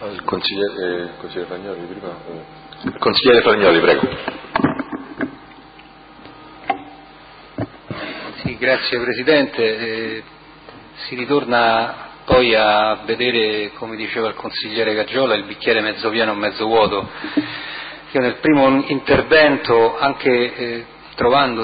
Il consigliere Fagnoli prima. Il consigliere Fagnoli, prego. Sì, grazie Presidente. Si ritorna poi a vedere, come diceva il consigliere Caggiola, il bicchiere mezzo pieno o mezzo vuoto. Io nel primo intervento, anche trovando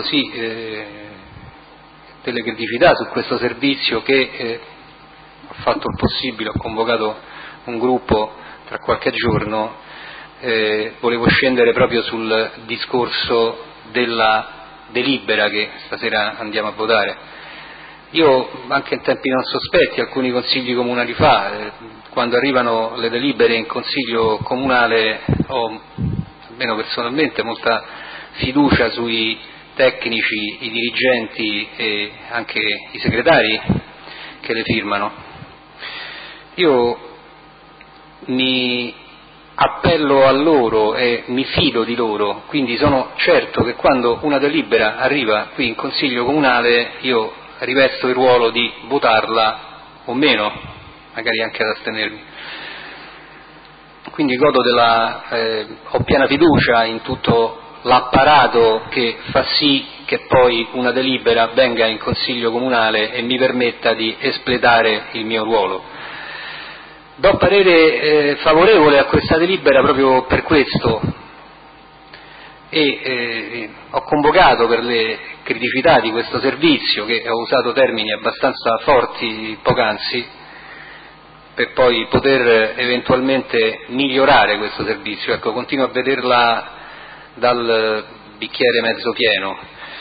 delle criticità su questo servizio, che ho fatto il possibile, ho convocato un gruppo tra qualche giorno, volevo scendere proprio sul discorso della delibera che stasera andiamo a votare. Io, anche in tempi non sospetti, alcuni consigli comunali fa, quando arrivano le delibere in consiglio comunale, ho, almeno personalmente, molta fiducia sui tecnici, i dirigenti e anche i segretari che le firmano. Io mi appello a loro e mi fido di loro, quindi sono certo che quando una delibera arriva qui in consiglio comunale io rivesto il ruolo di votarla o meno, magari anche ad astenermi. Quindi ho piena fiducia in tutto l'apparato che fa sì che poi una delibera venga in consiglio comunale e mi permetta di espletare il mio ruolo. Do parere favorevole a questa delibera proprio per questo e ho convocato per le criticità di questo servizio, che ho usato termini abbastanza forti poc'anzi, per poi poter eventualmente migliorare questo servizio. Ecco, continuo a vederla dal bicchiere mezzo pieno.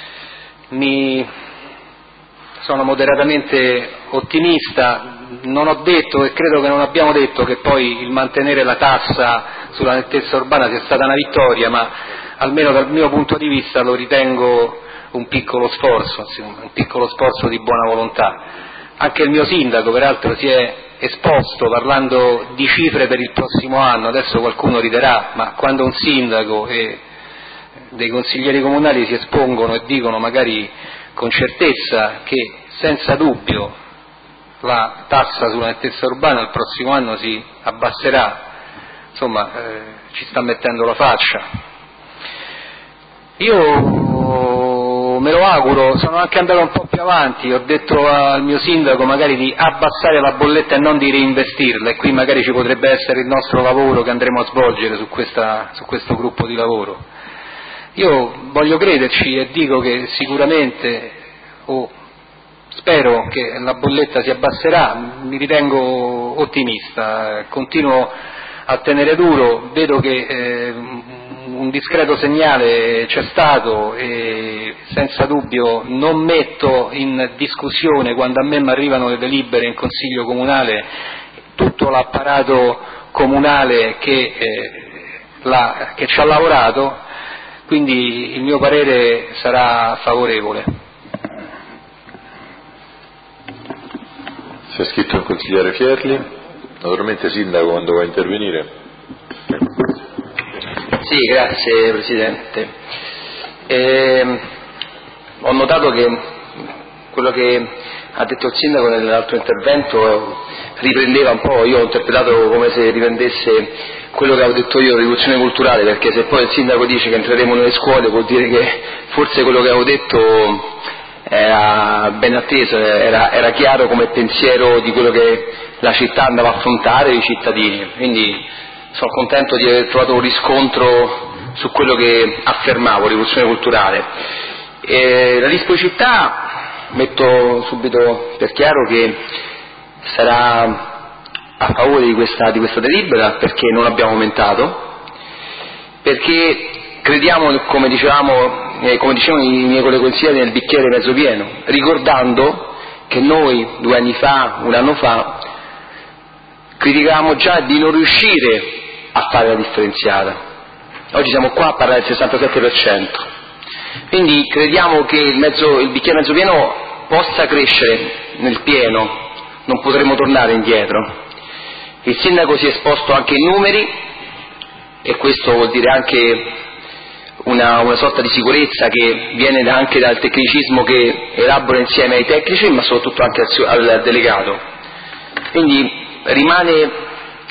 Sono moderatamente ottimista. Non ho detto, e credo che non abbiamo detto, che poi il mantenere la tassa sulla nettezza urbana sia stata una vittoria, ma almeno dal mio punto di vista lo ritengo un piccolo sforzo di buona volontà. Anche il mio sindaco peraltro si è esposto parlando di cifre per il prossimo anno. Adesso qualcuno riderà, ma quando un sindaco e dei consiglieri comunali si espongono e dicono magari con certezza che senza dubbio la tassa sulla nettezza urbana il prossimo anno si abbasserà, insomma ci sta mettendo la faccia. Io me lo auguro, sono anche andato un po' più avanti, ho detto al mio sindaco magari di abbassare la bolletta e non di reinvestirla, e qui magari ci potrebbe essere il nostro lavoro che andremo a svolgere su questo gruppo di lavoro. Io voglio crederci e dico che sicuramente, spero che la bolletta si abbasserà, mi ritengo ottimista, continuo a tenere duro, vedo che un discreto segnale c'è stato e senza dubbio non metto in discussione, quando a me mi arrivano le delibere in consiglio comunale, tutto l'apparato comunale che ci ha lavorato, quindi il mio parere sarà favorevole. Si è scritto il consigliere Fierli, naturalmente sindaco quando va a intervenire. Sì, grazie Presidente. Ho notato che quello che ha detto il sindaco nell'altro intervento riprendeva un po', io ho interpretato come se riprendesse quello che avevo detto io, rivoluzione culturale, perché se poi il sindaco dice che entreremo nelle scuole vuol dire che forse quello che avevo detto era ben atteso, era chiaro come pensiero di quello che la città andava a affrontare, i cittadini, quindi sono contento di aver trovato un riscontro su quello che affermavo, rivoluzione culturale. La Dispo Città, metto subito per chiaro che sarà a favore di questa delibera, perché non abbiamo aumentato, perché crediamo, come dicevano i miei colleghi consiglieri, nel bicchiere mezzo pieno, ricordando che noi un anno fa criticavamo già di non riuscire a fare la differenziata. Oggi siamo qua a parlare del 67%, quindi crediamo che il bicchiere mezzo pieno possa crescere nel pieno, non potremo tornare indietro. Il sindaco si è esposto anche in numeri, e questo vuol dire anche una sorta di sicurezza che viene anche dal tecnicismo che elabora insieme ai tecnici, ma soprattutto anche al delegato. Quindi rimane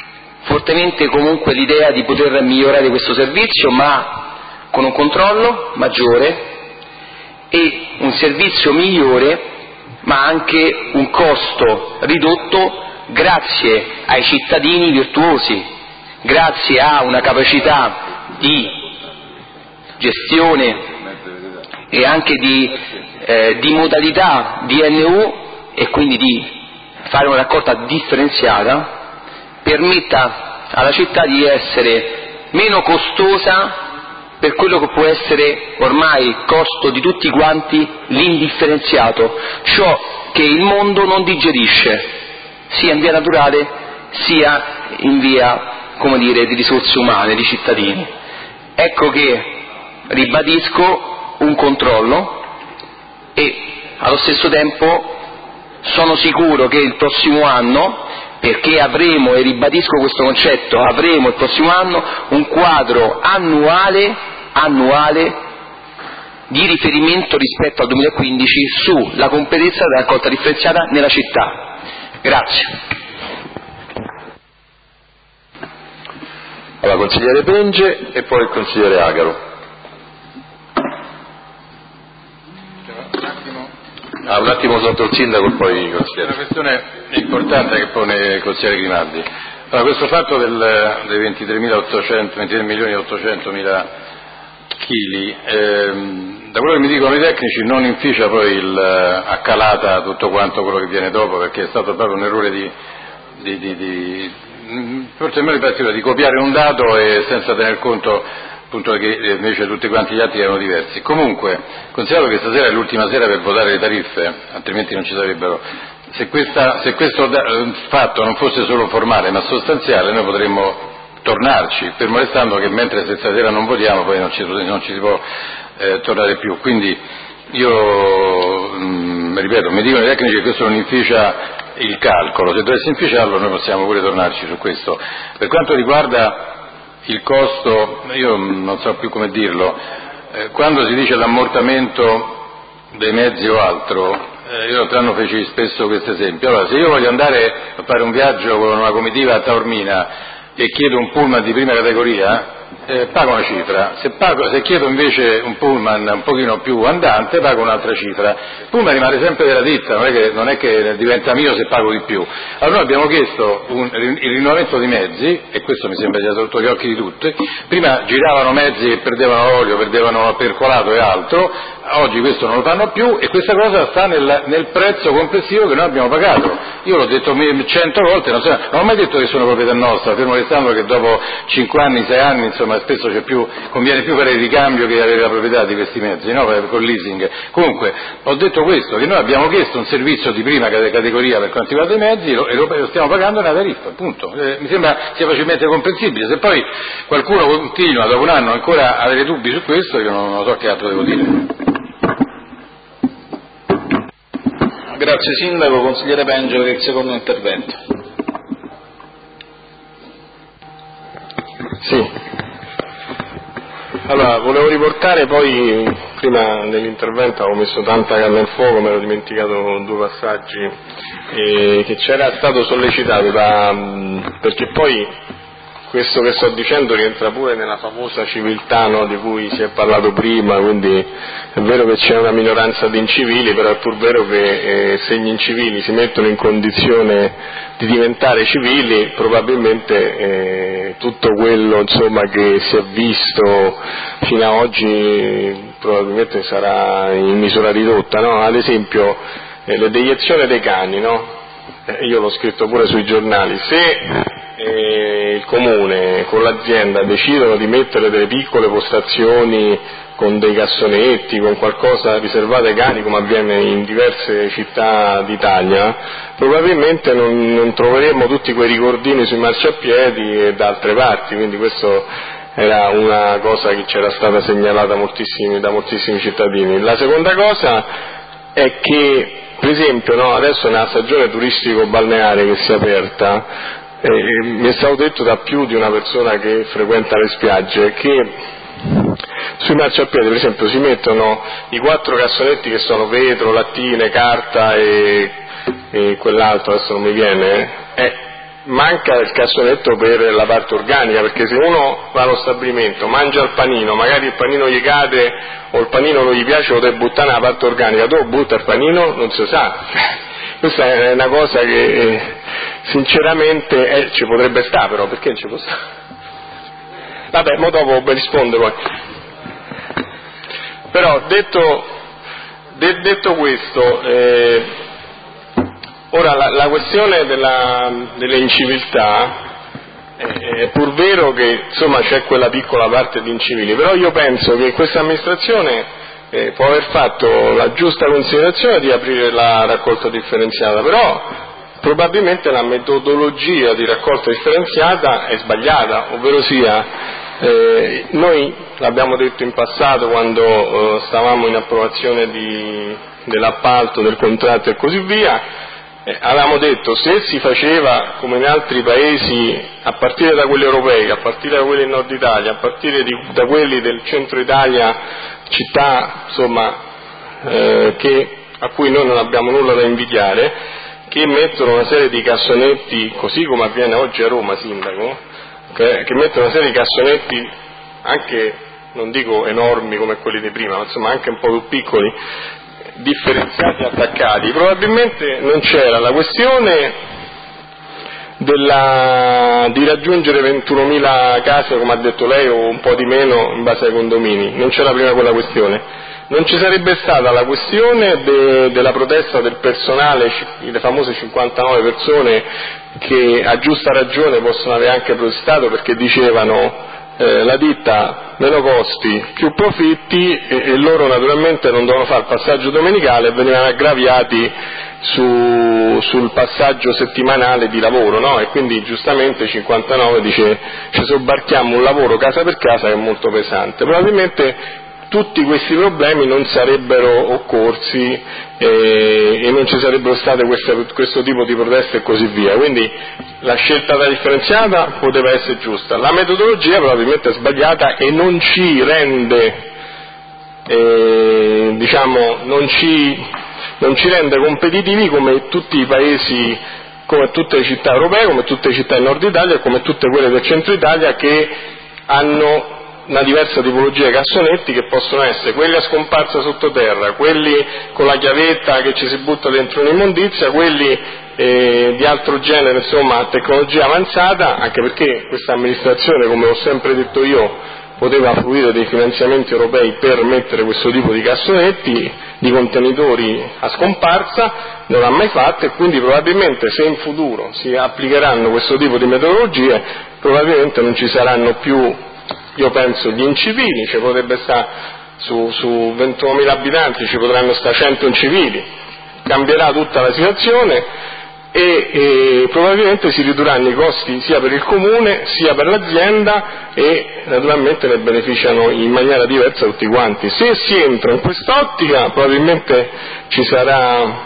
fortemente comunque l'idea di poter migliorare questo servizio, ma con un controllo maggiore e un servizio migliore, ma anche un costo ridotto grazie ai cittadini virtuosi, grazie a una capacità di gestione e anche di modalità DNU, e quindi di fare una raccolta differenziata, permetta alla città di essere meno costosa per quello che può essere ormai il costo di tutti quanti, l'indifferenziato, ciò che il mondo non digerisce, sia in via naturale sia in via, come dire, di risorse umane, di cittadini. Ecco che ribadisco un controllo e allo stesso tempo sono sicuro che il prossimo anno, perché avremo, e ribadisco questo concetto, avremo il prossimo anno un quadro annuale di riferimento rispetto al 2015 sulla competenza della raccolta differenziata nella città. Grazie. Allora, consigliere Penge e poi il consigliere Agaro. Un attimo sotto il sindaco e poi il consigliere. Una questione importante che pone il consigliere Grimaldi. Allora, questo fatto dei 23.800.000 chili, da quello che mi dicono i tecnici non inficia poi a calata tutto quanto quello che viene dopo, perché è stato proprio un errore forse me di copiare un dato e senza tener conto appunto che invece tutti quanti gli altri erano diversi. Comunque, considerato che stasera è l'ultima sera per votare le tariffe, altrimenti non ci sarebbero, se questo fatto non fosse solo formale ma sostanziale, noi potremmo tornarci, fermo restando che mentre se stasera non votiamo poi non ci si può tornare più. Quindi io ripeto, mi dicono i tecnici che questo non inficia il calcolo, se dovesse inficiarlo noi possiamo pure tornarci su questo. Per quanto riguarda il costo, io non so più come dirlo, quando si dice l'ammortamento dei mezzi o altro, io l'altro anno feci spesso questo esempio. Allora, se io voglio andare a fare un viaggio con una comitiva a Taormina e chiedo un pullman di prima categoria, pago una cifra, se chiedo invece un pullman un pochino più andante pago un'altra cifra. Il pullman rimane sempre della ditta, non è che diventa mio se pago di più. Allora noi abbiamo chiesto il rinnovamento di mezzi, e questo mi sembra sia sotto gli occhi di tutti. Prima giravano mezzi che perdevano olio, perdevano percolato e altro, oggi questo non lo fanno più e questa cosa sta nel prezzo complessivo che noi abbiamo pagato. Io l'ho detto 100 volte, non ho mai detto che sono proprietà nostra, fermo restando che dopo 5 anni, 6 anni, insomma, spesso conviene più fare il ricambio che avere la proprietà di questi mezzi, no? Con leasing. Comunque, ho detto questo, che noi abbiamo chiesto un servizio di prima categoria per quanto riguarda i mezzi e lo stiamo pagando nella tariffa, appunto. Mi sembra sia facilmente comprensibile. Se poi qualcuno continua dopo un anno ancora a avere dubbi su questo, io non so che altro devo dire. Grazie Sindaco. Consigliere Penge per il secondo intervento. Sì. Allora, volevo riportare poi, prima nell'intervento avevo messo tanta carne al fuoco, mi ero dimenticato 2 passaggi che c'era stato sollecitato perché poi questo che sto dicendo rientra pure nella famosa civiltà, no, di cui si è parlato prima, quindi è vero che c'è una minoranza di incivili, però è pur vero che se gli incivili si mettono in condizione di diventare civili, probabilmente tutto quello, insomma, che si è visto fino ad oggi probabilmente sarà in misura ridotta, no? Ad esempio le deiezioni dei cani, no? Io l'ho scritto pure sui giornali, se il comune con l'azienda decidono di mettere delle piccole postazioni con dei cassonetti, con qualcosa riservato ai cani, come avviene in diverse città d'Italia, probabilmente non troveremo tutti quei ricordini sui marciapiedi e da altre parti, quindi questo era una cosa che c'era stata segnalata da moltissimi cittadini. La seconda cosa è che, per esempio, no, adesso nella stagione turistico-balneare che si è aperta, mi è stato detto da più di una persona che frequenta le spiagge che sui marciapiedi, per esempio, si mettono i 4 cassonetti che sono vetro, lattine, carta e quell'altro, adesso non mi viene, manca il cassonetto per la parte organica, perché se uno va allo stabilimento, mangia il panino, magari il panino gli cade o il panino non gli piace, lo deve buttare nella parte organica, dopo butta il panino, non si sa. Questa è una cosa che sinceramente ci potrebbe stare, però perché non ci può stare? Vabbè, mo dopo rispondo poi. Però detto questo, ora la questione delle inciviltà è pur vero che insomma c'è quella piccola parte di incivili, però io penso che questa amministrazione può aver fatto la giusta considerazione di aprire la raccolta differenziata, però probabilmente la metodologia di raccolta differenziata è sbagliata, ovvero sia noi l'abbiamo detto in passato quando stavamo in approvazione dell'appalto, del contratto e così via, avevamo detto se si faceva come in altri paesi a partire da quelli europei, a partire da quelli del nord Italia, a partire da quelli del centro Italia, città insomma a cui noi non abbiamo nulla da invidiare, che mettono una serie di cassonetti, così come avviene oggi a Roma, Sindaco, che mettono una serie di cassonetti anche, non dico enormi come quelli di prima, ma insomma anche un po' più piccoli, differenziati e attaccati. Probabilmente non c'era la questione di raggiungere 21.000 case, come ha detto lei, o un po' di meno in base ai condomini, non c'era prima quella questione. Non ci sarebbe stata la questione della protesta del personale, le famose 59 persone che a giusta ragione possono aver anche protestato perché dicevano la ditta meno costi, più profitti, e loro naturalmente non dovevano fare il passaggio domenicale e venivano aggravati sul passaggio settimanale di lavoro, no? E quindi giustamente 59 dice ci sobbarchiamo un lavoro casa per casa che è molto pesante. Probabilmente tutti questi problemi non sarebbero occorsi e non ci sarebbero state questo tipo di proteste e così via, quindi la scelta da differenziata poteva essere giusta, la metodologia probabilmente è sbagliata e non ci rende non ci rende competitivi come tutti i paesi, come tutte le città europee, come tutte le città del nord Italia e come tutte quelle del centro Italia che hanno una diversa tipologia di cassonetti, che possono essere quelli a scomparsa sottoterra, quelli con la chiavetta che ci si butta dentro un'immondizia, quelli di altro genere, insomma tecnologia avanzata, anche perché questa amministrazione, come ho sempre detto io, poteva fruire dei finanziamenti europei per mettere questo tipo di cassonetti, di contenitori a scomparsa, non l'ha mai fatto, e quindi probabilmente se in futuro si applicheranno questo tipo di metodologie probabilmente non ci saranno più, io penso, gli incivili, ci potrebbe stare su 21.000 abitanti ci potranno stare 100 incivili, cambierà tutta la situazione e probabilmente si ridurranno i costi sia per il comune sia per l'azienda e naturalmente ne beneficiano in maniera diversa tutti quanti. Se si entra in quest'ottica probabilmente ci sarà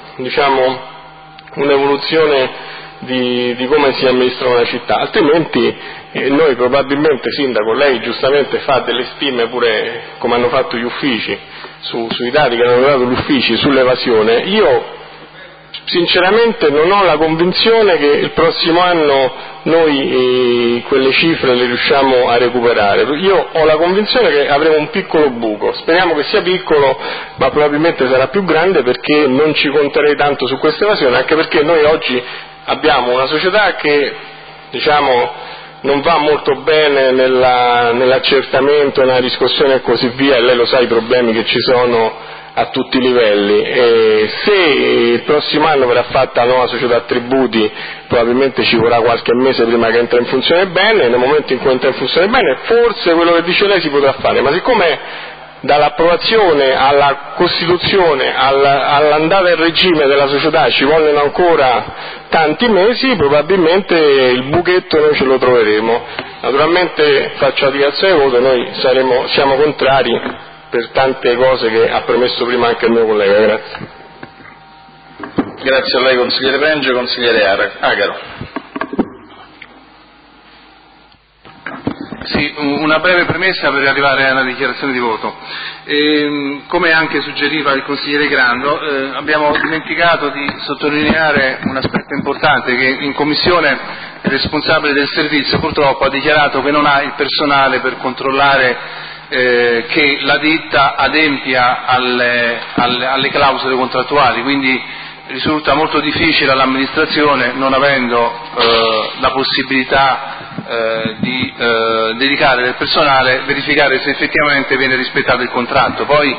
un'evoluzione di come si amministra una città, altrimenti noi probabilmente, Sindaco, lei giustamente fa delle stime pure come hanno fatto gli uffici sui dati che hanno dato gli uffici sull'evasione. Io sinceramente non ho la convinzione che il prossimo anno noi quelle cifre le riusciamo a recuperare. Io ho la convinzione che avremo un piccolo buco, speriamo che sia piccolo, ma probabilmente sarà più grande, perché non ci conterei tanto su questa evasione, anche perché noi oggi abbiamo una società che non va molto bene nell'accertamento, nella riscossione e così via, e lei lo sa i problemi che ci sono a tutti i livelli, e se il prossimo anno verrà fatta la nuova società tributi probabilmente ci vorrà qualche mese prima che entra in funzione bene, nel momento in cui entra in funzione bene forse quello che dice lei si potrà fare, ma siccome dall'approvazione alla costituzione all'andata in regime della società ci vogliono ancora tanti mesi, probabilmente il buchetto noi ce lo troveremo. Naturalmente faccio la dichiarazione di voto, noi siamo contrari per tante cose che ha premesso prima anche il mio collega. Grazie. Grazie a lei consigliere Pengio. Consigliere Agaro. Sì, Sì, una breve premessa per arrivare alla dichiarazione di voto. Come anche suggeriva il consigliere Grando, abbiamo dimenticato di sottolineare un aspetto importante, che in commissione il responsabile del servizio purtroppo ha dichiarato che non ha il personale per controllare che la ditta adempia alle clausole contrattuali, quindi risulta molto difficile all'amministrazione, non avendo la possibilità di dedicare del personale, verificare se effettivamente viene rispettato il contratto. Poi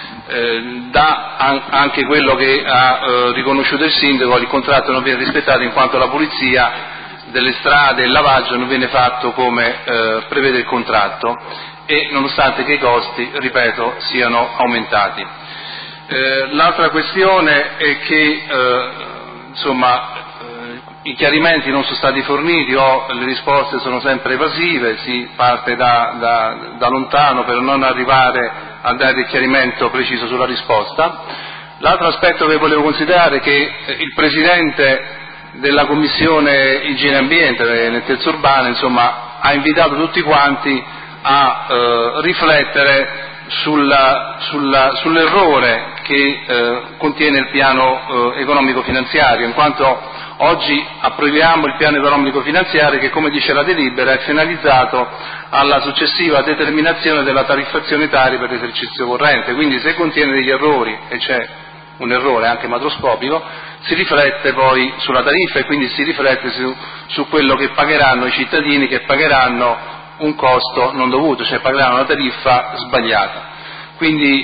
anche quello che ha riconosciuto il sindaco, il contratto non viene rispettato in quanto la pulizia delle strade e il lavaggio non viene fatto come prevede il contratto, e nonostante che i costi, ripeto, siano aumentati. L'altra questione è che i chiarimenti non sono stati forniti o le risposte sono sempre evasive, si parte da lontano per non arrivare a dare il chiarimento preciso sulla risposta. L'altro aspetto che volevo considerare è che il Presidente della Commissione Igiene e Ambiente, nettezza urbana, ha invitato tutti quanti a riflettere sull'errore che contiene il piano economico finanziario, in quanto oggi approviamo il piano economico finanziario che, come dice la delibera, è finalizzato alla successiva determinazione della tariffazione Tari per l'esercizio corrente. Quindi se contiene degli errori, e c'è un errore anche macroscopico, si riflette poi sulla tariffa e quindi si riflette su quello che pagheranno i cittadini, che pagheranno un costo non dovuto, cioè pagheranno una tariffa sbagliata. Quindi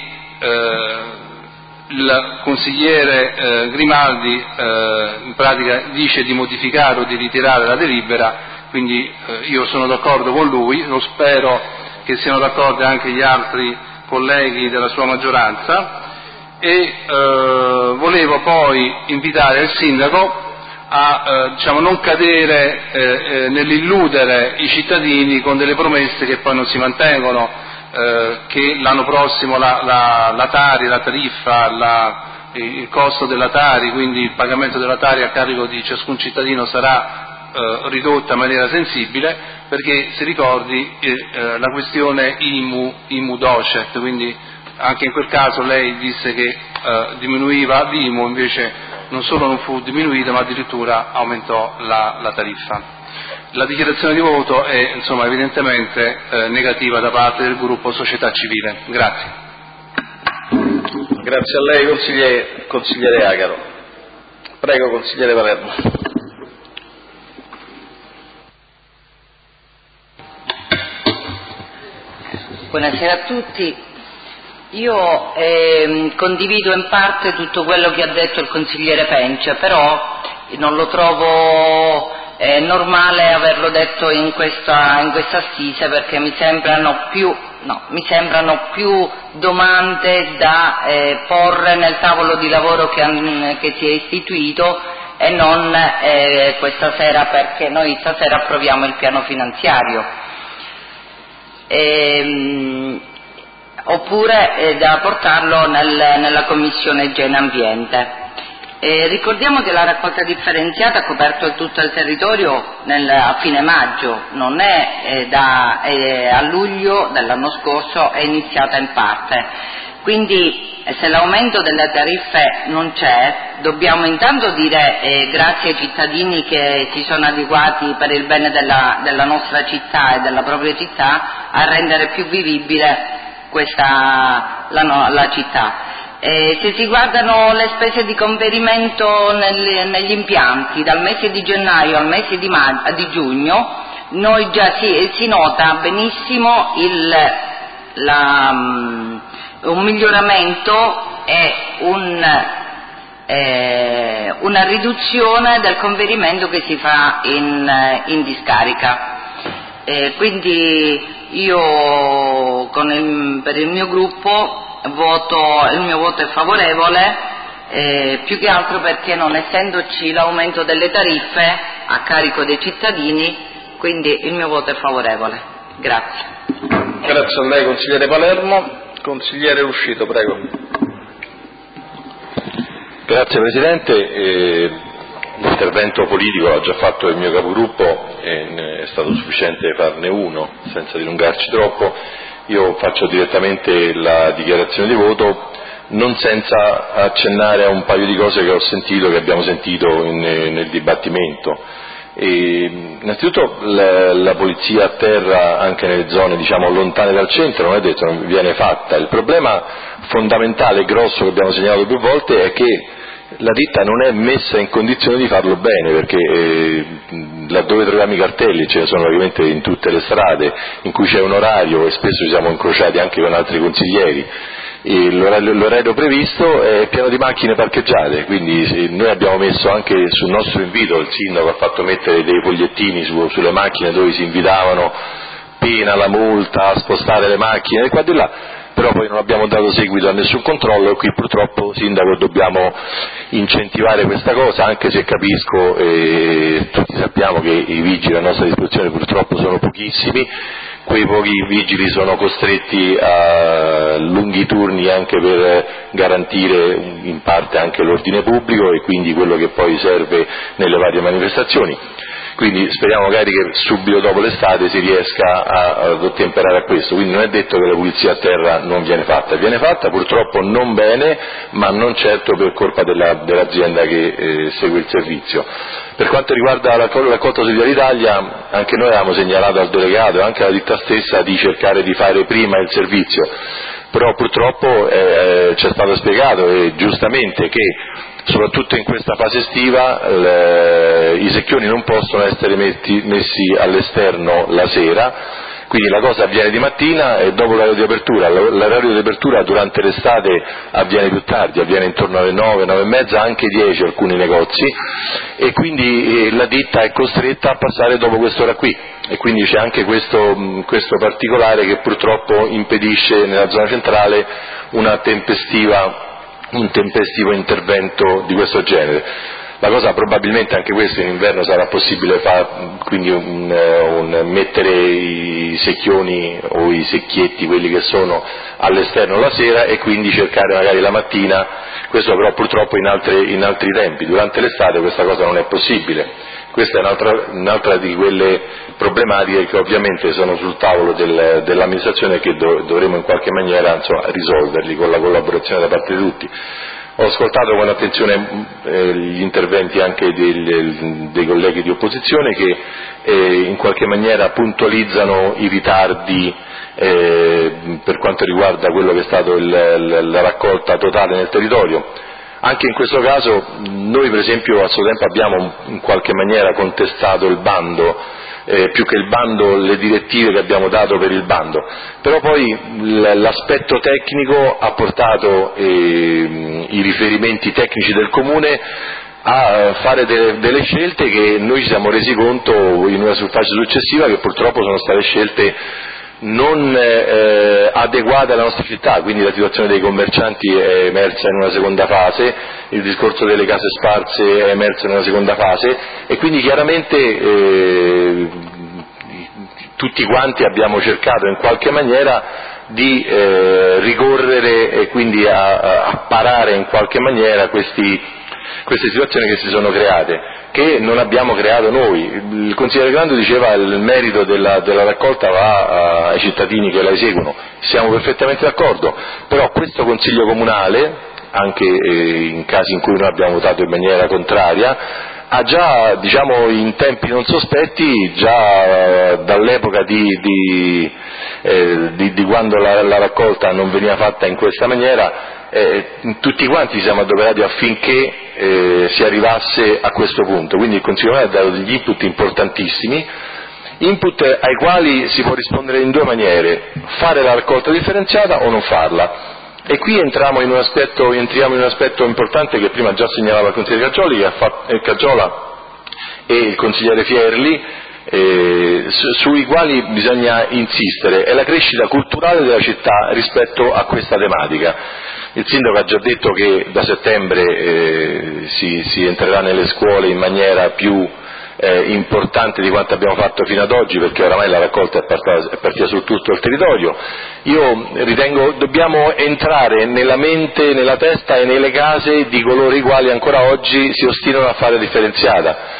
il consigliere Grimaldi in pratica dice di modificare o di ritirare la delibera, quindi io sono d'accordo con lui, lo spero che siano d'accordo anche gli altri colleghi della sua maggioranza, e volevo poi invitare il sindaco a non cadere nell'illudere i cittadini con delle promesse che poi non si mantengono, che l'anno prossimo la Tari, la tariffa, il costo della Tari, quindi il pagamento della Tari a carico di ciascun cittadino sarà ridotta in maniera sensibile, perché si ricordi la questione IMU docet, quindi anche in quel caso lei disse che diminuiva l'IMU, invece non solo non fu diminuita ma addirittura aumentò la tariffa. La dichiarazione di voto è evidentemente negativa da parte del gruppo Società Civile. Grazie. Grazie a lei consigliere Agaro. Prego consigliere Palermo. Buonasera a tutti. Io condivido in parte tutto quello che ha detto il consigliere Pencia, però non lo trovo normale averlo detto in questa assise, perché mi sembrano più domande da porre nel tavolo di lavoro che si è istituito, e non questa sera, perché noi stasera approviamo il piano finanziario. Oppure da portarlo nella Commissione Igiene e Ambiente. Ricordiamo che la raccolta differenziata ha coperto tutto il territorio a fine maggio, non è a luglio dell'anno scorso, è iniziata in parte. Quindi se l'aumento delle tariffe non c'è, dobbiamo intanto dire grazie ai cittadini che si sono adeguati per il bene della nostra città e della propria città a rendere più vivibile la città. Se si guardano le spese di conferimento negli impianti dal mese di gennaio al mese di giugno, noi già si nota benissimo un miglioramento e una riduzione del conferimento che si fa in discarica. Quindi io per il mio gruppo il mio voto è favorevole, più che altro perché non essendoci l'aumento delle tariffe a carico dei cittadini, quindi il mio voto è favorevole. Grazie. Grazie a lei consigliere Palermo. Consigliere Ruscito, prego. Grazie Presidente. L'intervento politico l'ha già fatto il mio capogruppo e è stato sufficiente. sufficiente farne uno, senza dilungarci troppo. Io faccio direttamente la dichiarazione di voto, non senza accennare a un paio di cose che ho sentito, che abbiamo sentito nel dibattimento. Innanzitutto la polizia a terra anche nelle zone lontane dal centro non è detto non viene fatta. Il problema fondamentale e grosso che abbiamo segnalato più volte è che la ditta non è messa in condizione di farlo bene, perché laddove troviamo i cartelli, ce ne sono praticamente in tutte le strade, in cui c'è un orario, e spesso ci siamo incrociati anche con altri consiglieri, e l'orario previsto è pieno di macchine parcheggiate, quindi noi abbiamo messo anche sul nostro invito, il sindaco ha fatto mettere dei fogliettini sulle macchine dove si invitavano, pena la multa, a spostare le macchine e qua di là, però poi non abbiamo dato seguito a nessun controllo, e qui purtroppo, sindaco, dobbiamo incentivare questa cosa, anche se capisco e tutti sappiamo che i vigili a nostra disposizione purtroppo sono pochissimi. Quei pochi vigili sono costretti a lunghi turni anche per garantire in parte anche l'ordine pubblico e quindi quello che poi serve nelle varie manifestazioni. Quindi speriamo magari che subito dopo l'estate si riesca ad ottemperare a questo, quindi non è detto che la pulizia a terra non viene fatta purtroppo non bene, ma non certo per colpa dell'azienda che segue il servizio. Per quanto riguarda la raccolta solidarietaria, anche noi avevamo segnalato al delegato e anche alla ditta stessa di cercare di fare prima il servizio, però purtroppo ci è stato spiegato, e giustamente, che soprattutto in questa fase estiva i secchioni non possono essere messi all'esterno la sera, quindi la cosa avviene di mattina e dopo l'orario di apertura. L'orario di apertura durante l'estate avviene più tardi, avviene intorno alle 9, 9 e mezza, anche 10 alcuni negozi, e quindi la ditta è costretta a passare dopo quest'ora qui, e quindi c'è anche questo particolare che purtroppo impedisce nella zona centrale un tempestivo intervento di questo genere. La cosa probabilmente anche questo in inverno sarà possibile fare, quindi mettere i secchioni o i secchietti, quelli che sono all'esterno la sera, e quindi cercare magari la mattina, questo però purtroppo in altri tempi. Durante l'estate questa cosa non è possibile. Questa è un'altra di quelle problematiche che ovviamente sono sul tavolo dell'amministrazione e che dovremo in qualche maniera risolverli con la collaborazione da parte di tutti. Ho ascoltato con attenzione gli interventi anche dei colleghi di opposizione che in qualche maniera puntualizzano i ritardi per quanto riguarda quello che è stato la raccolta totale nel territorio. Anche in questo caso noi per esempio a suo tempo abbiamo in qualche maniera contestato il bando, più che il bando le direttive che abbiamo dato per il bando, però poi l'aspetto tecnico ha portato i riferimenti tecnici del Comune a fare delle scelte che noi ci siamo resi conto in una fase successiva che purtroppo sono state scelte non adeguate alla nostra città, quindi la situazione dei commercianti è emersa in una seconda fase, il discorso delle case sparse è emerso in una seconda fase, e quindi chiaramente tutti quanti abbiamo cercato in qualche maniera di ricorrere e quindi a parare in qualche maniera queste situazioni che si sono create, che non abbiamo creato noi. Il consigliere Grando diceva che il merito della raccolta va ai cittadini che la eseguono, siamo perfettamente d'accordo, però questo Consiglio Comunale, anche in casi in cui noi abbiamo votato in maniera contraria, ha già, in tempi non sospetti, già dall'epoca di quando la raccolta non veniva fatta in questa maniera, tutti quanti siamo adoperati affinché si arrivasse a questo punto, quindi il Consiglio Comunale ha dato degli input importantissimi, input ai quali si può rispondere in due maniere: fare la raccolta differenziata o non farla. E qui entriamo in un aspetto importante che prima già segnalava il consigliere Caggiola e il consigliere Fierli, sui quali bisogna insistere: è la crescita culturale della città rispetto a questa tematica. Il sindaco ha già detto che da settembre si entrerà nelle scuole in maniera più importante di quanto abbiamo fatto fino ad oggi, perché oramai la raccolta è partita su tutto il territorio. Io ritengo dobbiamo entrare nella mente, nella testa e nelle case di coloro i quali ancora oggi si ostinano a fare differenziata.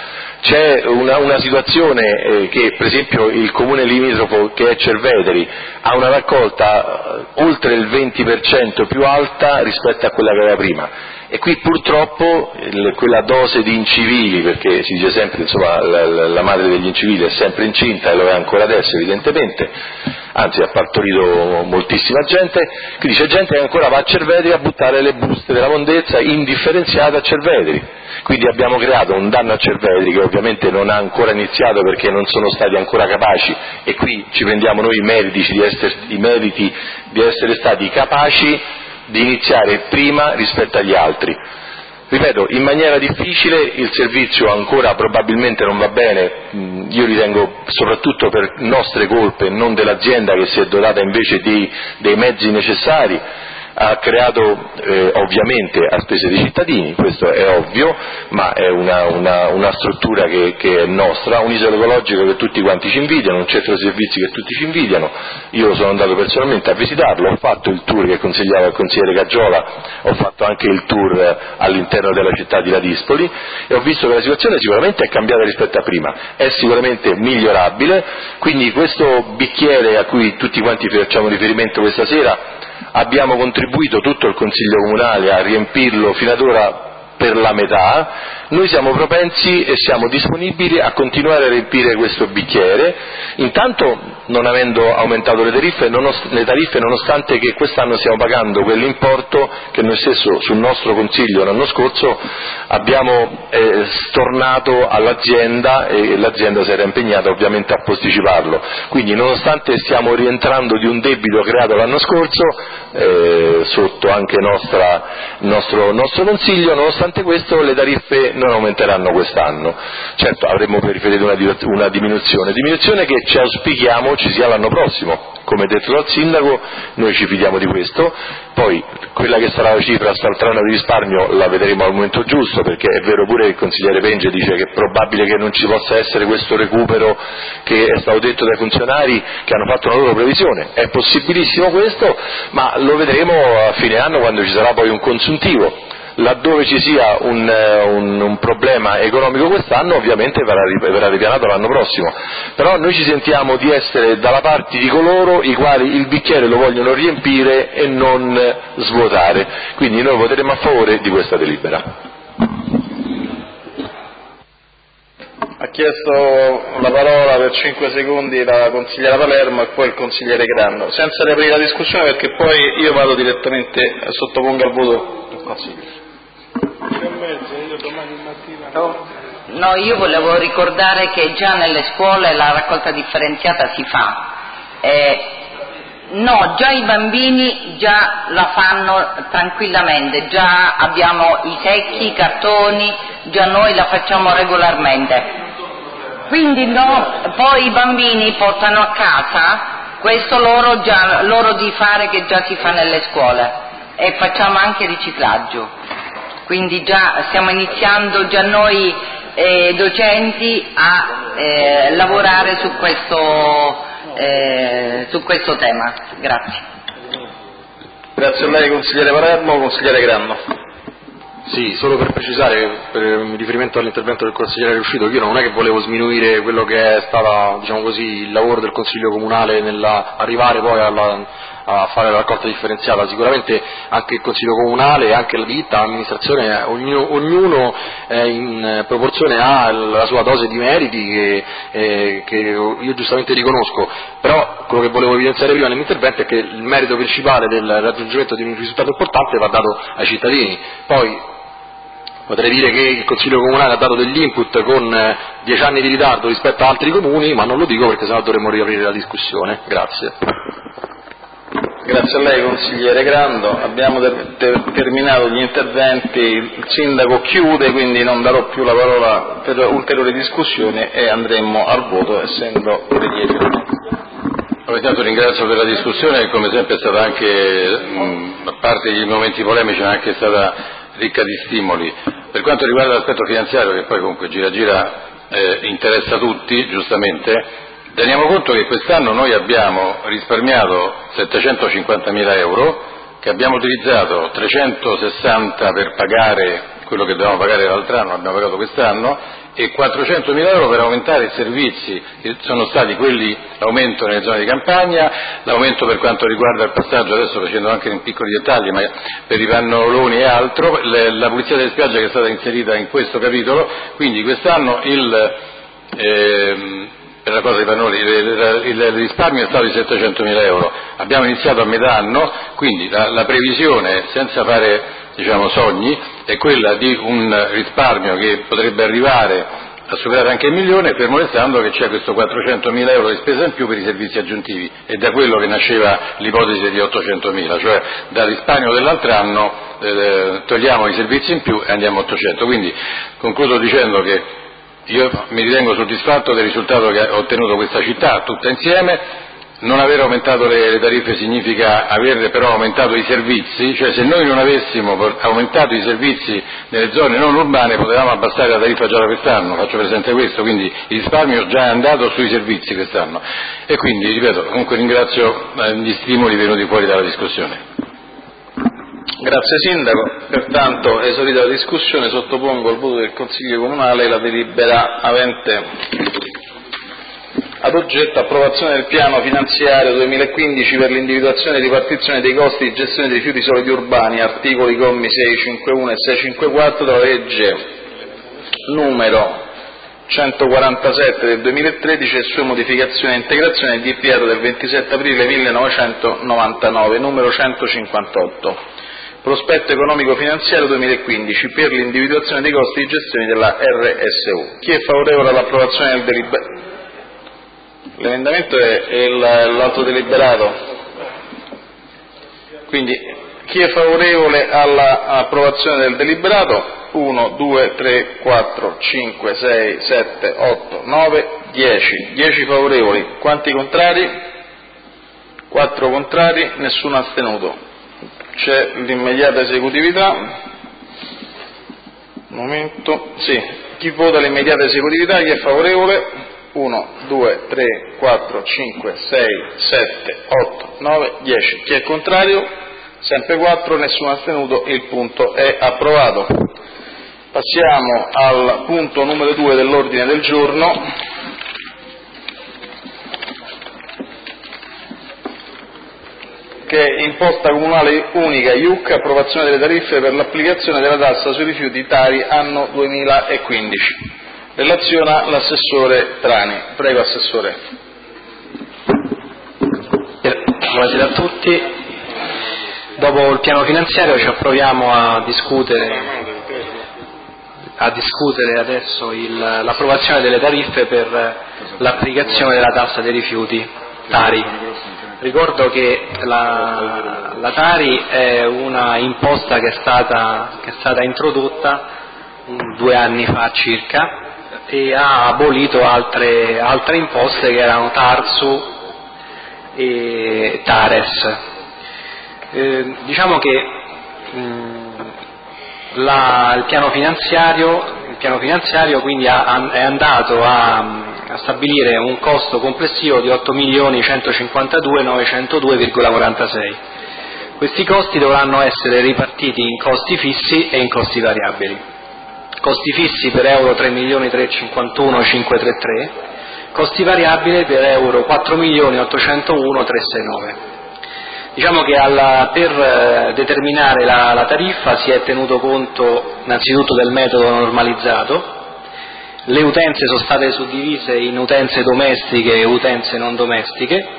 C'è una situazione che per esempio il comune limitrofo, che è Cerveteri, ha una raccolta oltre il 20% più alta rispetto a quella che aveva prima, e qui purtroppo quella dose di incivili, perché si dice sempre insomma la madre degli incivili è sempre incinta e lo è ancora adesso evidentemente, anzi ha partorito moltissima gente, quindi c'è gente che ancora va a Cerveteri a buttare le buste della mondezza indifferenziata a Cerveteri, quindi abbiamo creato un danno a Cerveteri che ovviamente non ha ancora iniziato perché non sono stati ancora capaci, e qui ci prendiamo noi i meriti di essere stati capaci di iniziare prima rispetto agli altri. Ripeto, in maniera difficile, il servizio ancora probabilmente non va bene, io ritengo soprattutto per nostre colpe, non dell'azienda che si è dotata invece dei mezzi necessari, ha creato ovviamente a spese dei cittadini, questo è ovvio, ma è una struttura che è nostra, un'isola ecologica che tutti quanti ci invidiano, un centro servizi che tutti ci invidiano. Io sono andato personalmente a visitarlo, ho fatto il tour che consigliava il consigliere Caggiola, ho fatto anche il tour all'interno della città di Ladispoli e ho visto che la situazione sicuramente è cambiata rispetto a prima, è sicuramente migliorabile, quindi questo bicchiere a cui tutti quanti facciamo riferimento questa sera, abbiamo contribuito tutto il Consiglio Comunale a riempirlo fino ad ora per la metà, noi siamo propensi e siamo disponibili a continuare a riempire questo bicchiere, intanto non avendo aumentato le tariffe nonostante che quest'anno stiamo pagando quell'importo che noi stesso sul nostro Consiglio l'anno scorso abbiamo stornato all'azienda, e l'azienda si era impegnata ovviamente a posticiparlo, quindi nonostante stiamo rientrando di un debito creato l'anno scorso sotto anche nostro Consiglio, nonostante questo le tariffe non aumenteranno quest'anno. Certo, avremmo preferito una diminuzione che ci auspichiamo ci sia l'anno prossimo, come detto dal Sindaco, noi ci fidiamo di questo, poi quella che sarà la cifra saltrana di risparmio la vedremo al momento giusto, perché è vero pure che il consigliere Penge dice che è probabile che non ci possa essere questo recupero che è stato detto dai funzionari che hanno fatto una loro previsione, è possibilissimo questo, ma lo vedremo a fine anno quando ci sarà poi un consuntivo. Laddove ci sia un problema economico quest'anno ovviamente verrà ripianato l'anno prossimo, però noi ci sentiamo di essere dalla parte di coloro i quali il bicchiere lo vogliono riempire e non svuotare, quindi noi voteremo a favore di questa delibera. Ha chiesto la parola per 5 secondi la consigliera Palermo e poi il consigliere Grando, senza riaprire la discussione perché poi io vado direttamente, sottopongo al voto del consiglio. No, io volevo ricordare che già nelle scuole la raccolta differenziata si fa. No, già i bambini già la fanno tranquillamente, già abbiamo i secchi, i cartoni, già noi la facciamo regolarmente. Quindi no, poi i bambini portano a casa questo loro di fare che già si fa nelle scuole e facciamo anche riciclaggio. Quindi già stiamo iniziando già noi docenti a lavorare su questo tema. Grazie. Grazie a lei consigliere Palermo. Consigliere Grando. Sì, solo per precisare, per riferimento all'intervento del consigliere Ruscito, io non è che volevo sminuire quello che è stato, diciamo così, il lavoro del Consiglio Comunale nell'arrivare poi a fare la raccolta differenziata. Sicuramente anche il Consiglio Comunale, anche la ditta, l'amministrazione, ognuno in proporzione ha la sua dose di meriti che io giustamente riconosco, però quello che volevo evidenziare prima nell'intervento è che il merito principale del raggiungimento di un risultato importante va dato ai cittadini. Poi potrei dire che il Consiglio Comunale ha dato degli input con 10 anni di ritardo rispetto a altri comuni, ma non lo dico perché sennò dovremmo riaprire la discussione. Grazie. Grazie a lei consigliere Grando, abbiamo terminato gli interventi, il sindaco chiude, quindi non darò più la parola per ulteriori discussioni e andremo al voto essendo le 10. Intanto ringrazio per la discussione che come sempre è stata anche, a parte gli momenti polemici, ma anche stata ricca di stimoli. Per quanto riguarda l'aspetto finanziario, che poi comunque gira interessa tutti, giustamente, teniamo conto che quest'anno noi abbiamo risparmiato 750.000 euro, che abbiamo utilizzato 360 per pagare quello che dovevamo pagare l'altro anno, abbiamo pagato quest'anno, e 400.000 euro per aumentare i servizi, che sono stati quelli, l'aumento nelle zone di campagna, l'aumento per quanto riguarda il passaggio, adesso facendo anche in piccoli dettagli, ma per i pannoloni e altro, la pulizia delle spiagge che è stata inserita in questo capitolo, quindi quest'anno per la cosa dei pannoli il risparmio è stato di 700.000 euro, abbiamo iniziato a metà anno, quindi la previsione, senza fare sogni, è quella di un risparmio che potrebbe arrivare a superare anche il milione, fermo restando che c'è questo 400.000 euro di spesa in più per i servizi aggiuntivi, e da quello che nasceva l'ipotesi di 800.000, cioè dal risparmio dell'altro anno togliamo i servizi in più e andiamo a 800. Quindi concludo dicendo che io mi ritengo soddisfatto del risultato che ha ottenuto questa città tutta insieme. Non aver aumentato le tariffe significa aver però aumentato i servizi, cioè se noi non avessimo aumentato i servizi nelle zone non urbane potevamo abbassare la tariffa già da quest'anno, faccio presente questo, quindi il risparmio già è andato sui servizi quest'anno, e quindi ripeto, comunque ringrazio gli stimoli venuti fuori dalla discussione. Grazie Sindaco, pertanto esaurita la discussione sottopongo al voto del Consiglio Comunale la delibera avente ad oggetto approvazione del piano finanziario 2015 per l'individuazione e ripartizione dei costi di gestione dei rifiuti solidi urbani, articoli commi 651 e 654 della legge numero 147 del 2013 e sue modificazioni e integrazioni di DPR del 27 aprile 1999, numero 158. Prospetto economico finanziario 2015 per l'individuazione dei costi di gestione della RSU. Chi è favorevole all'approvazione del deliberato? L'emendamento è l'altro deliberato. Quindi chi è favorevole all'approvazione del deliberato? 1, 2, 3, 4, 5, 6, 7, 8, 9, 10. 10 favorevoli. Quanti contrari? 4 contrari, nessuno astenuto. C'è l'immediata esecutività. Un momento. Sì. Chi vota l'immediata esecutività? Chi è favorevole? 1, 2, 3, 4, 5, 6, 7, 8, 9, 10. Chi è contrario? Sempre 4, nessuno astenuto, il punto è approvato. Passiamo al punto numero 2 dell'ordine del giorno, che è imposta comunale unica IUC, approvazione delle tariffe per l'applicazione della tassa sui rifiuti Tari anno 2015. Relaziona l'assessore Trani. Prego, Assessore. Buonasera a tutti. Dopo il piano finanziario ci approviamo a discutere adesso l'approvazione delle tariffe per l'applicazione della tassa dei rifiuti Tari. Ricordo che la Tari è una imposta che è stata introdotta 2 anni fa circa, e ha abolito altre imposte che erano Tarsu e Tares. Diciamo che il piano finanziario quindi è andato a stabilire un costo complessivo di 8.152.902,46. Questi costi dovranno essere ripartiti in costi fissi e in costi variabili. Costi fissi per euro 3.351.533, costi variabili per euro 4.801.369. Diciamo che per determinare la tariffa si è tenuto conto innanzitutto del metodo normalizzato. Le utenze sono state suddivise in utenze domestiche e utenze non domestiche,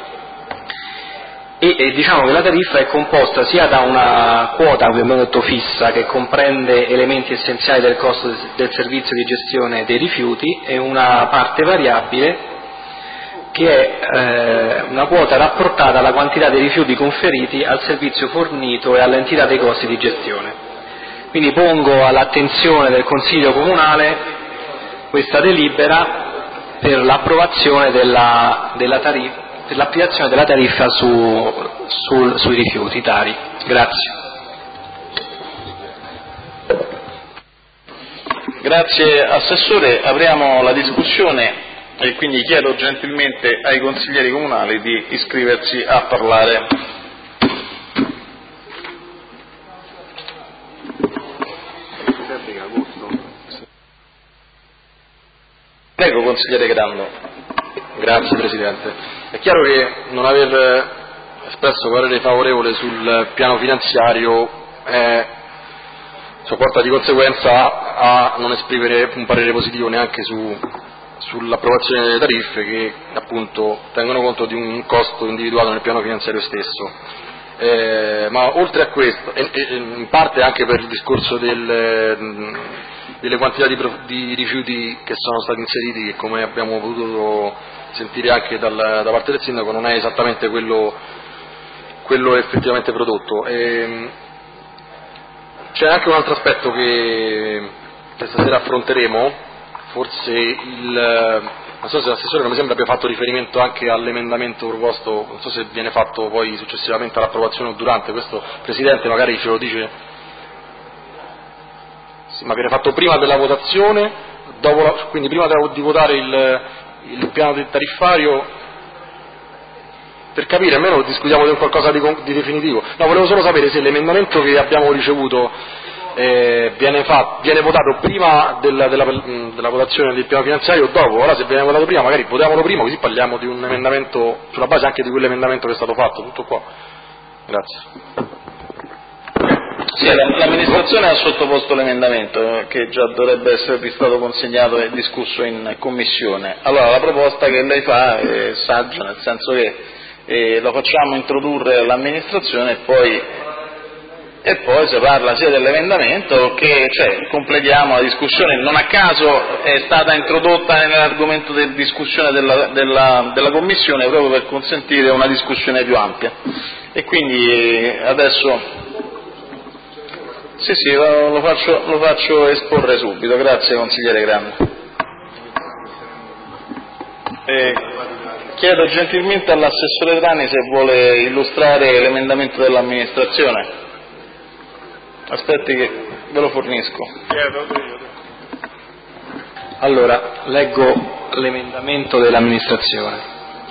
e diciamo che la tariffa è composta sia da una quota, come abbiamo detto, fissa, che comprende elementi essenziali del costo del servizio di gestione dei rifiuti, e una parte variabile che è una quota rapportata alla quantità dei rifiuti conferiti al servizio fornito e all'entità dei costi di gestione. Quindi pongo all'attenzione del Consiglio Comunale questa delibera per l'approvazione della tariffa, per l'applicazione della tariffa sui rifiuti Tari. Grazie. Grazie Assessore, apriamo la discussione e quindi chiedo gentilmente ai consiglieri comunali di iscriversi a parlare. Prego, consigliere Grando. Grazie Presidente. È chiaro che non aver espresso parere favorevole sul piano finanziario porta di conseguenza a non esprimere un parere positivo neanche sull'approvazione delle tariffe, che appunto tengono conto di un costo individuato nel piano finanziario stesso. Ma oltre a questo, in parte anche per il discorso delle quantità di rifiuti che sono stati inseriti, che come abbiamo potuto sentire anche da parte del Sindaco non è esattamente quello effettivamente prodotto. C'è anche un altro aspetto che stasera affronteremo, forse non so se l'assessore non mi sembra abbia fatto riferimento anche all'emendamento proposto, non so se viene fatto poi successivamente all'approvazione o durante, questo Presidente magari ce lo dice, sì, ma viene fatto prima della votazione, quindi prima di votare il piano tariffario, per capire, almeno discutiamo di qualcosa di definitivo. No, volevo solo sapere se l'emendamento che abbiamo ricevuto viene votato prima della votazione del piano finanziario o dopo. Ora se viene votato prima magari votiamolo prima, così parliamo di un emendamento sulla base anche di quell'emendamento che è stato fatto. Tutto qua. Grazie. Sì, l'amministrazione ha sottoposto l'emendamento che già dovrebbe esservi stato consegnato e discusso in commissione. Allora la proposta che lei fa è saggia, nel senso che lo facciamo introdurre l'amministrazione e poi si parla sia dell'emendamento che completiamo la discussione. Non a caso è stata introdotta nell'argomento di discussione della commissione proprio per consentire una discussione più ampia. E quindi adesso sì, lo faccio esporre subito. Grazie consigliere Grande. Chiedo gentilmente all'assessore Trani se vuole illustrare l'emendamento dell'amministrazione. Aspetti che ve lo fornisco. Allora, leggo l'emendamento dell'amministrazione.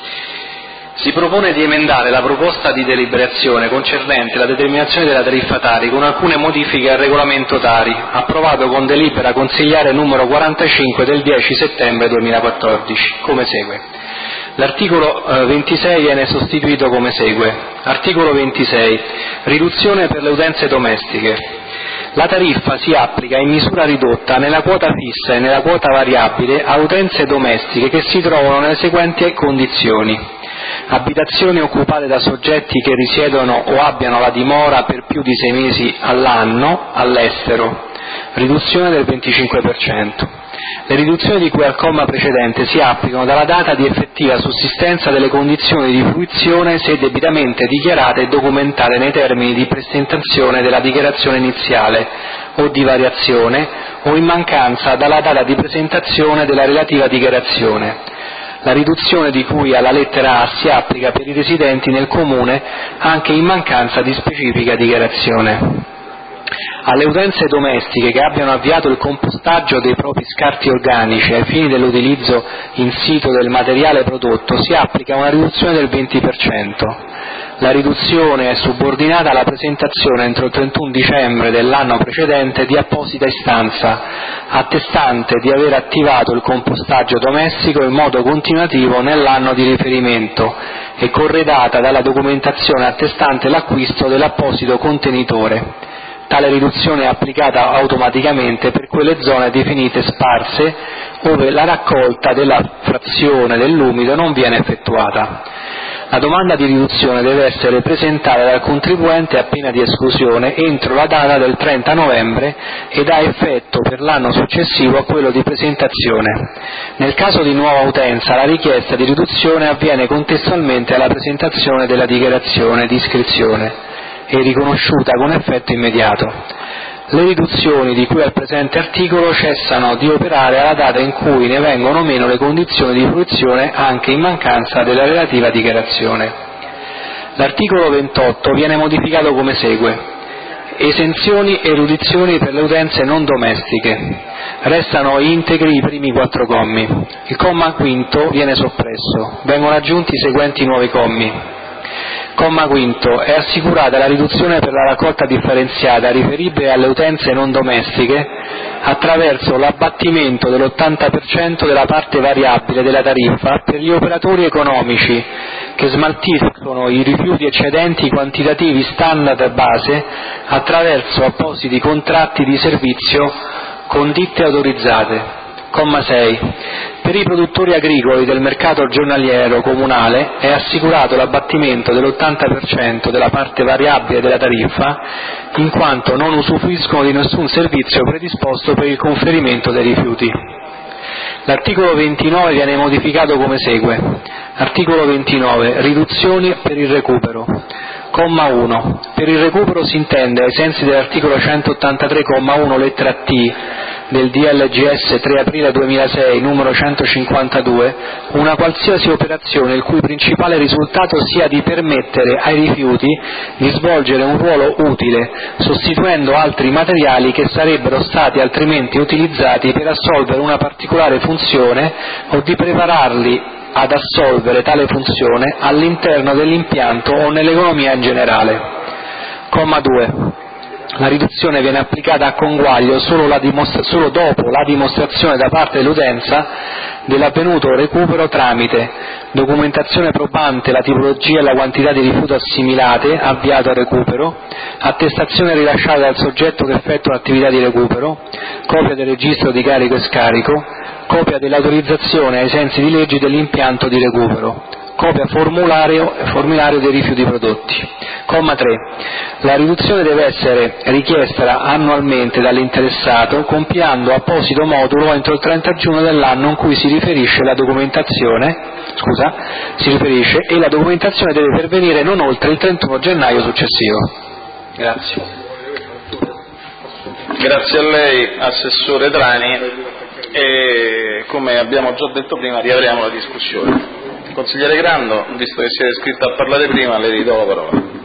Si propone di emendare la proposta di deliberazione concernente la determinazione della tariffa Tari con alcune modifiche al regolamento Tari, approvato con delibera consigliare numero 45 del 10 settembre 2014, come segue. L'articolo 26 viene sostituito come segue. Articolo 26. Riduzione per le utenze domestiche. La tariffa si applica in misura ridotta nella quota fissa e nella quota variabile a utenze domestiche che si trovano nelle seguenti condizioni: abitazioni occupate da soggetti che risiedono o abbiano la dimora per più di 6 mesi all'anno all'estero, riduzione del 25%. Le riduzioni di cui al comma precedente si applicano dalla data di effettiva sussistenza delle condizioni di fruizione se debitamente dichiarate e documentate nei termini di presentazione della dichiarazione iniziale o di variazione o in mancanza dalla data di presentazione della relativa dichiarazione. La riduzione di cui alla lettera A si applica per i residenti nel comune anche in mancanza di specifica dichiarazione. Alle utenze domestiche che abbiano avviato il compostaggio dei propri scarti organici ai fini dell'utilizzo in sito del materiale prodotto si applica una riduzione del 20%. La riduzione è subordinata alla presentazione entro il 31 dicembre dell'anno precedente di apposita istanza attestante di aver attivato il compostaggio domestico in modo continuativo nell'anno di riferimento e corredata dalla documentazione attestante l'acquisto dell'apposito contenitore. Tale riduzione è applicata automaticamente per quelle zone definite sparse ove la raccolta della frazione dell'umido non viene effettuata. La domanda di riduzione deve essere presentata dal contribuente a pena di esclusione entro la data del 30 novembre ed ha effetto per l'anno successivo a quello di presentazione. Nel caso di nuova utenza la richiesta di riduzione avviene contestualmente alla presentazione della dichiarazione di iscrizione e riconosciuta con effetto immediato. Le riduzioni di cui al presente articolo cessano di operare alla data in cui ne vengono meno le condizioni di fruizione anche in mancanza della relativa dichiarazione. L'articolo 28 viene modificato come segue. Esenzioni e riduzioni per le utenze non domestiche. Restano integri i primi 4 commi. Il comma quinto viene soppresso. Vengono aggiunti i seguenti nuovi commi. Comma quinto. È assicurata la riduzione per la raccolta differenziata riferibile alle utenze non domestiche attraverso l'abbattimento dell'80% della parte variabile della tariffa per gli operatori economici che smaltiscono i rifiuti eccedenti i quantitativi standard base attraverso appositi contratti di servizio con ditte autorizzate. Comma 6. Per i produttori agricoli del mercato giornaliero comunale è assicurato l'abbattimento dell'80% della parte variabile della tariffa, in quanto non usufruiscono di nessun servizio predisposto per il conferimento dei rifiuti. L'articolo 29 viene modificato come segue. Articolo 29. Riduzioni per il recupero. Comma 1. Per il recupero si intende, ai sensi dell'articolo 183, comma 1, lettera T, del DLGS 3 aprile 2006, numero 152, una qualsiasi operazione il cui principale risultato sia di permettere ai rifiuti di svolgere un ruolo utile, sostituendo altri materiali che sarebbero stati altrimenti utilizzati per assolvere una particolare funzione o di prepararli ad assolvere tale funzione all'interno dell'impianto o nell'economia in generale. Comma 2. La riduzione viene applicata a conguaglio solo dopo la dimostrazione da parte dell'utenza dell'avvenuto recupero tramite documentazione probante la tipologia e la quantità di rifiuto assimilate avviato al recupero, attestazione rilasciata dal soggetto che effettua l'attività di recupero, copia del registro di carico e scarico, copia dell'autorizzazione ai sensi di legge dell'impianto di recupero, copia formulario dei rifiuti prodotti. Comma 3. La riduzione deve essere richiesta annualmente dall'interessato compilando apposito modulo entro il 30 giugno dell'anno in cui si riferisce e la documentazione deve pervenire non oltre il 31 gennaio successivo. Grazie. Grazie a lei, Assessore Trani, e come abbiamo già detto prima riavremo la discussione. Consigliere Grando, visto che si è iscritto a parlare prima, le ridò la parola.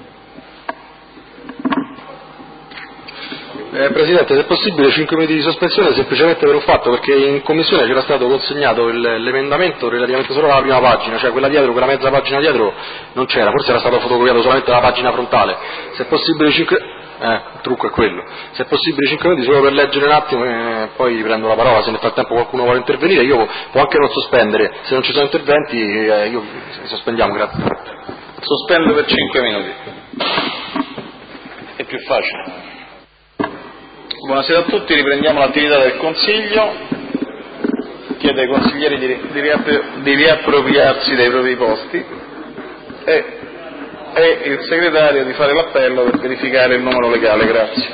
Presidente, se è possibile 5 minuti di sospensione semplicemente per un fatto, perché in commissione c'era stato consegnato l'emendamento relativamente solo alla prima pagina, cioè quella mezza pagina dietro non c'era, forse era stato fotocopiato solamente la pagina frontale. Se è possibile il trucco è quello. Se è possibile 5 minuti solo per leggere un attimo e poi prendo la parola, se nel frattempo qualcuno vuole intervenire, io può anche non sospendere, se non ci sono interventi io sospendiamo, grazie. Sospendo per 5 minuti. È più facile. Buonasera a tutti, riprendiamo l'attività del Consiglio. Chiedo ai consiglieri di riappropriarsi dei propri posti e il segretario di fare l'appello per verificare il numero legale. Grazie.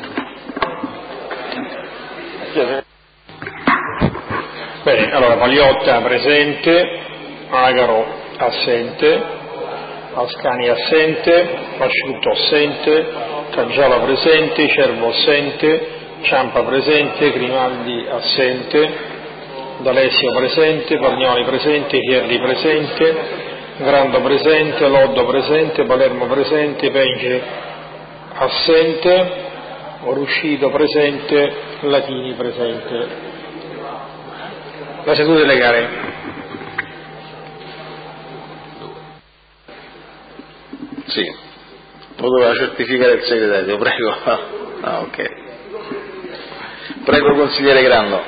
Bene, allora Pagliotta presente, Agaro assente, Ascani assente, Asciutto assente, Caggiala presente, Cervo assente, Ciampa presente, Grimaldi assente, D'Alessio presente, Pagnoli presente, Chierli presente, Grando presente, Loddo presente, Palermo presente, Penge assente, Ruscito presente, Latini presente. La seduta è legale. Sì. Lo doveva certificare il segretario, prego. Ok. Prego, consigliere Grando.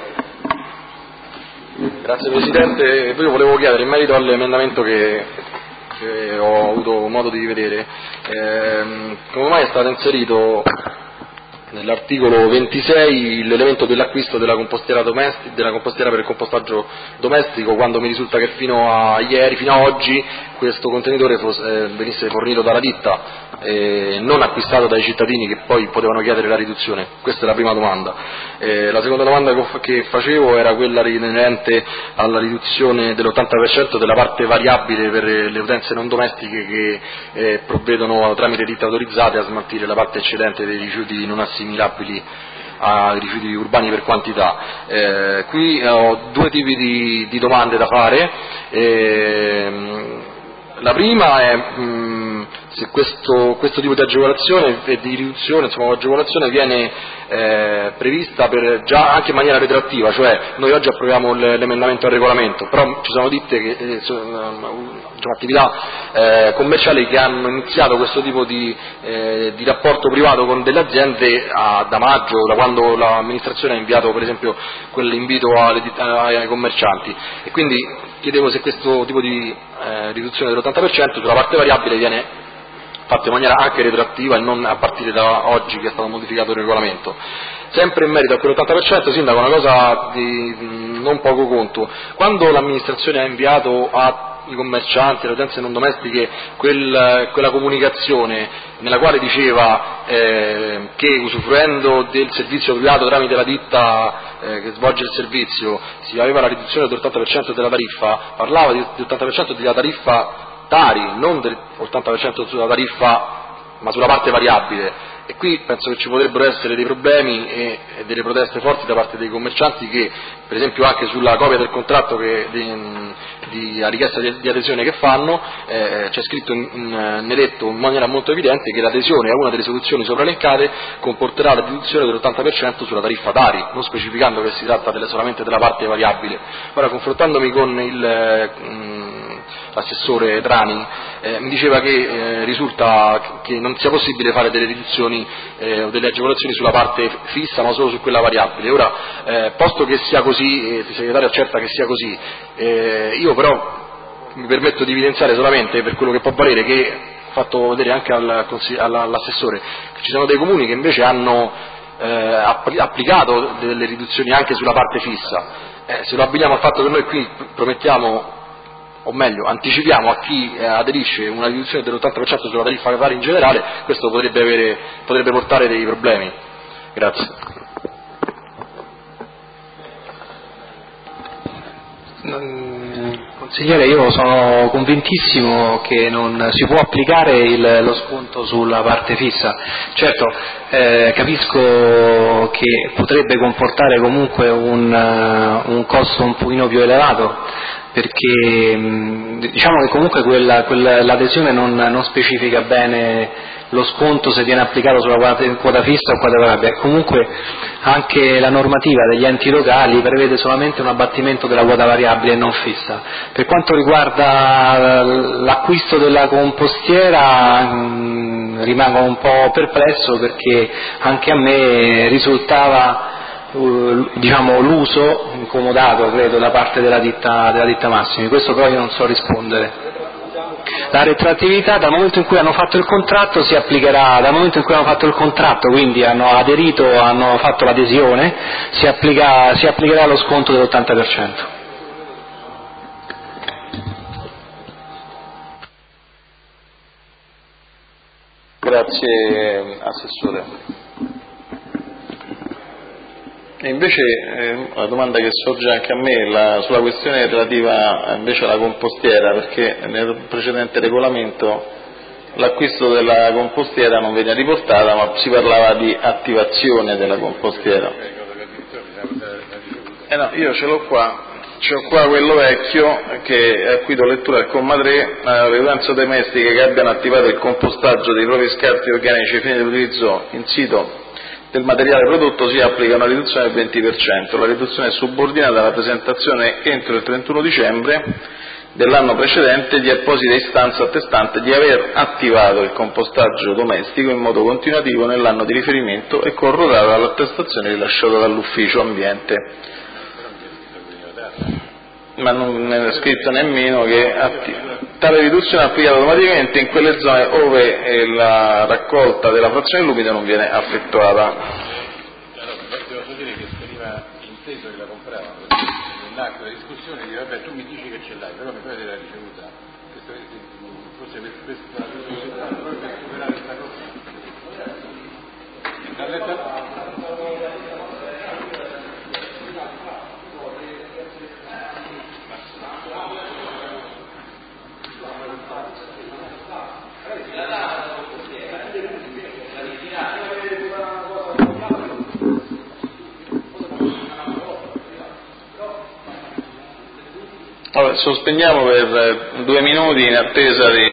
Grazie Presidente, io volevo chiedere in merito all'emendamento che ho avuto modo di vedere, come mai è stato inserito nell'articolo 26 l'elemento dell'acquisto della compostiera per il compostaggio domestico, quando mi risulta che fino a oggi questo contenitore venisse fornito dalla ditta, non acquistato dai cittadini che poi potevano chiedere la riduzione. Questa è la prima domanda. La seconda domanda che facevo era quella inerente alla riduzione dell'80% della parte variabile per le utenze non domestiche che provvedono tramite ditte autorizzate a smaltire la parte eccedente dei rifiuti non assimilabili a rifiuti urbani per quantità. Qui ho due tipi di domande da fare. La prima è se questo tipo di agevolazione e di riduzione, insomma agevolazione viene prevista già anche in maniera retroattiva, cioè noi oggi approviamo l'emendamento al regolamento, però ci sono ditte che attività commerciali che hanno iniziato questo tipo di rapporto privato con delle aziende da maggio, da quando l'amministrazione ha inviato per esempio quell'invito ai commercianti, e quindi chiedevo se questo tipo di riduzione dell'80% sulla parte variabile viene fatto in maniera anche retroattiva e non a partire da oggi che è stato modificato il regolamento. Sempre in merito a quell'80%, Sindaco, una cosa di non poco conto: quando l'amministrazione ha inviato ai commercianti, alle utenze non domestiche, quella comunicazione nella quale diceva che usufruendo del servizio privato tramite la ditta che svolge il servizio si aveva la riduzione dell'80% della tariffa, parlava di 80% della tariffa Tari, non del 80% sulla tariffa ma sulla parte variabile, e qui penso che ci potrebbero essere dei problemi e delle proteste forti da parte dei commercianti che, per esempio, anche sulla copia del contratto di richiesta di adesione che fanno c'è scritto neretto in maniera molto evidente che l'adesione a una delle soluzioni sopraelencate comporterà la riduzione dell'80% sulla tariffa Tari, non specificando che si tratta solamente della parte variabile. Ora, confrontandomi con l'assessore Trani, mi diceva che risulta che non sia possibile fare delle riduzioni o delle agevolazioni sulla parte fissa ma solo su quella variabile. Ora, posto che sia così, il segretario accerta che sia così, io però mi permetto di evidenziare solamente, per quello che può valere, che ho fatto vedere anche all'assessore, che ci sono dei comuni che invece hanno applicato delle riduzioni anche sulla parte fissa. Se lo abbiniamo al fatto che noi qui promettiamo, o meglio anticipiamo a chi aderisce una riduzione dell'80% sulla tariffa Tari in generale, questo potrebbe portare dei problemi. Grazie. Consigliere, io sono convintissimo che non si può applicare lo sconto sulla parte fissa. Certo, capisco che potrebbe comportare comunque un costo un pochino più elevato, perché diciamo che comunque l'adesione non specifica bene lo sconto se viene applicato sulla quota fissa o quota variabile. Comunque anche la normativa degli enti locali prevede solamente un abbattimento della quota variabile e non fissa. Per quanto riguarda l'acquisto della compostiera rimango un po' perplesso, perché anche a me risultava l'uso incomodato, credo, da parte della ditta Massimi. Questo però io non so rispondere. La retroattività dal momento in cui hanno fatto il contratto si applicherà, dal momento in cui hanno fatto il contratto, quindi hanno aderito, hanno fatto l'adesione, si applicherà lo sconto dell'80%. Grazie Assessore. E invece la domanda che sorge anche a me sulla questione relativa invece alla compostiera, perché nel precedente regolamento l'acquisto della compostiera non veniva riportata, ma si parlava di attivazione della compostiera. No, io ce l'ho qua. C'ho qua quello vecchio a cui do lettura al comma 3, le utenze domestiche che abbiano attivato il compostaggio dei propri scarti organici ai fini dell'utilizzo in sito del materiale prodotto si applica una riduzione del 20%. La riduzione è subordinata alla presentazione entro il 31 dicembre dell'anno precedente di apposita istanza attestante di aver attivato il compostaggio domestico in modo continuativo nell'anno di riferimento e corrodata dall'attestazione rilasciata dall'ufficio ambiente. Ma non è scritto nemmeno che tale riduzione è applicata automaticamente in quelle zone ove la raccolta della frazione dell'umido non viene effettuata. Devo dire che veniva inteso che la compravano, nell'arco della discussione dice vabbè tu mi dici che ce l'hai, però mi pare l'hai ricevuta. Forse per superare questa cosa. Allora, sospendiamo per 2 minuti in attesa di